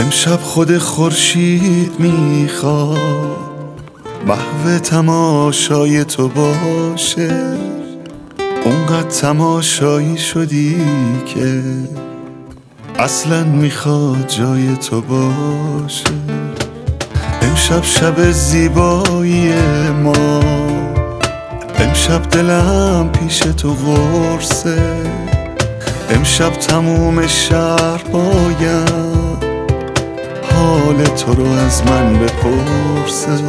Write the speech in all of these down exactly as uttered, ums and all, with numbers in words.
امشب خود خورشید میخواد محو تماشای تو باشه، اونقدر تماشایی شدی که اصلا میخواد جای تو باشه. امشب شب زیبایی ما، امشب دلم پیش تو قرصه، امشب تموم شهر باید حال تو رو از من بپرسه.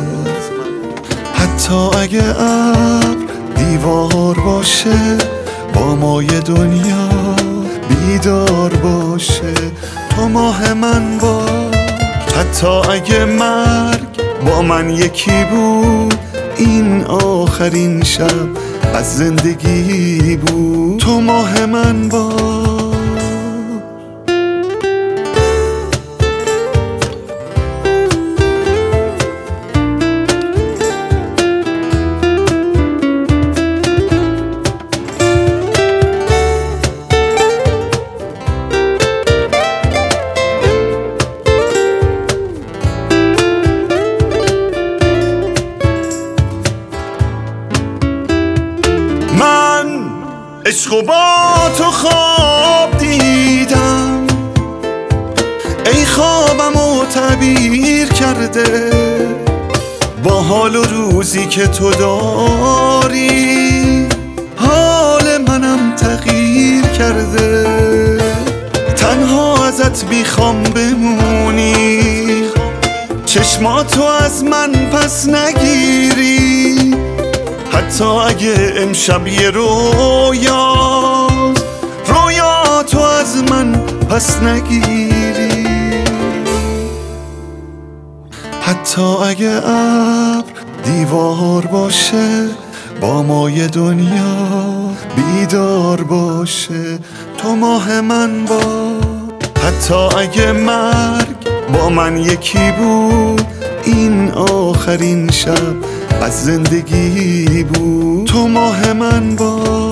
حتی اگه ابر دیوار باشه، با مای دنیا بیدار باشه، تو ماه من باش. حتی اگه مرگ با من یکی بود، این آخرین شب از زندگی بود، تو ماه من باش. عشق با تو خواب دیدم، ای خوابمو تعبیر کرده با حال و روزی که تو داری، حال منم تغییر کرده. تنها ازت میخوام بمونی، چشماتو از من پس نگیری، حتی اگه امشب یه رویا رویا تو از من پس نگیری. حتی اگه ابر دیوار باشه، با مای دنیا بیدار باشه، تو ماه من باش. حتی اگه مرگ با من یکی بود، این آخرین شب از زندگی بود، تو ماه من باش.